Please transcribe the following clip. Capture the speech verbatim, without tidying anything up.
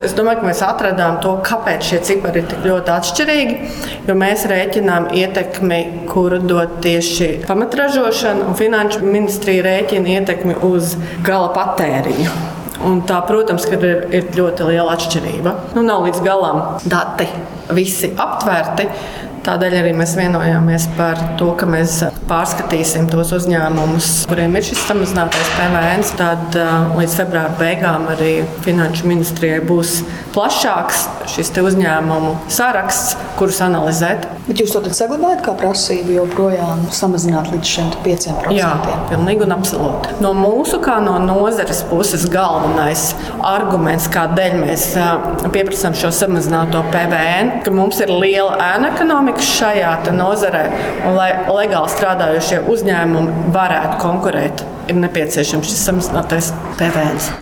Es domāju, ka mēs atradām to, kāpēc šie cipari ir tik ļoti atšķirīgi, jo mēs rēķinām ietekmi, kuru dod tieši pamatražošana, un Finanšu ministrija rēķina ietekmi uz gala patēriņu. Un tā, protams, ka ir, ir ļoti liela atšķirība. Nu, nav līdz galam dati visi aptvērti. Tādēļ arī mēs vienojāmies par to, ka mēs pārskatīsim tos uzņēmumus, kuriem ir šis samazinātais P V N. Tad līdz februāra beigām arī Finanšu ministrijai būs plašāks šis uzņēmumu saraksts, kurus analizēt. Bet jūs to tad saglabājat kā prasību joprojām samazināt līdz šiem pieciem procentiem? Jā, pilnīgi un absolūti. No mūsu, kā no nozares puses, galvenais arguments, kādēļ mēs pieprasām šo samazināto P V N, ka mums ir liela ēna ekonomika šajā nozarē, un lai legāli strādājošie uzņēmumi varētu konkurēt, ir nepieciešams šis samazinātais P V N.